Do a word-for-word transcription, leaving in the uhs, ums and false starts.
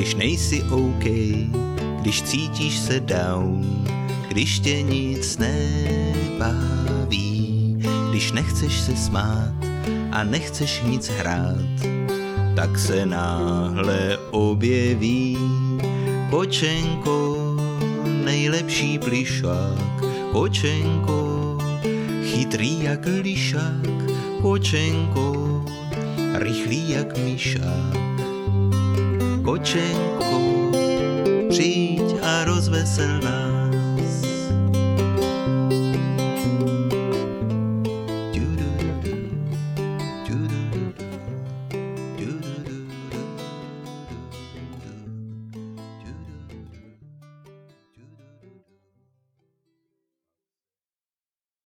když nejsi OK, když cítíš se down, když tě nic nebaví, když nechceš se smát a nechceš nic hrát, tak se náhle objeví Kočenko, nejlepší plišák. Kočenko, chytrý jak lišák. Kočenko, rychlý jak myšák. Kočenko, přijď a rozvesel nás.